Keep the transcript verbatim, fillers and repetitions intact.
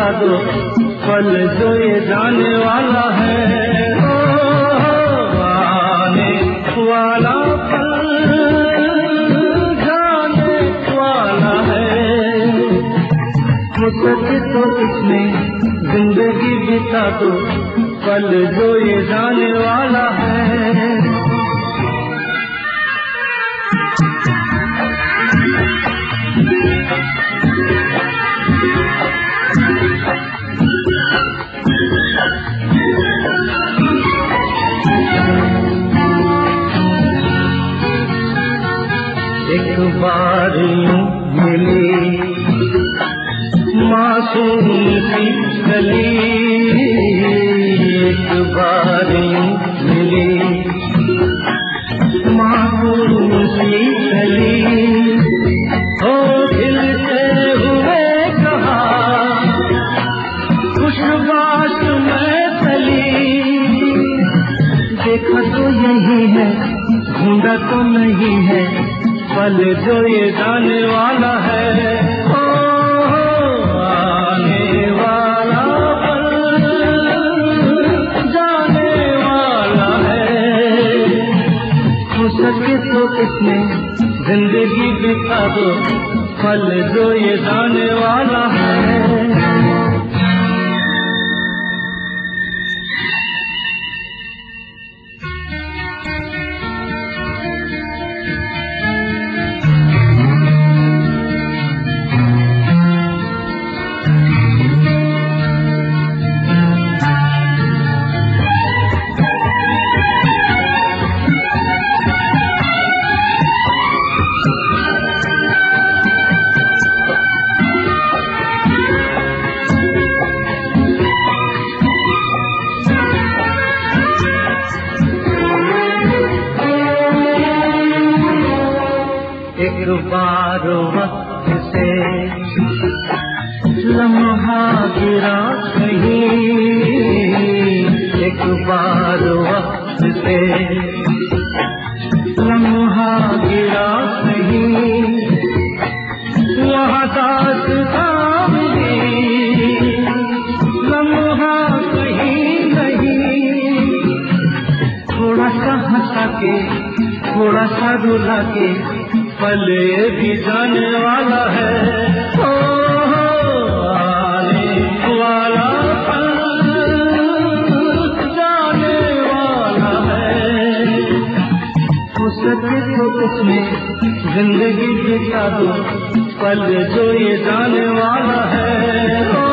बिता दो पल जो ये जाने वाला है। ओ, आने वाला पल जाने वाला है। हो सके तो इसमें जिंदगी बिता दो पल जो ये जाने वाला है। एक बार यूं मिली मासूम सी गली, एक बार यूं मिली मासूम सी गली। हो दिल से हुए कहा खुशबाश में चली, देखा तो यही है ढूंढा तो नहीं है पल जो ये जाने वाला है। ओ, आने वाला पल जाने वाला है। हो सके तो इसमें जिंदगी बिता दो पल जो ये जाने वाला है। एक बार वक्त से लम्हा गिरा कहीं, एक बार वक्त से लम्हा गिरा कहीं, वहाँ दास्तां मिली लम्हा कहीं नहीं। थोड़ा सा हंसा के थोड़ा सा रुला के पल भी जाने वाला है। ओ, आने वाला पल जाने वाला है। हो सके तो उसमें जिंदगी बिता दो पल जो ये जाने वाला है।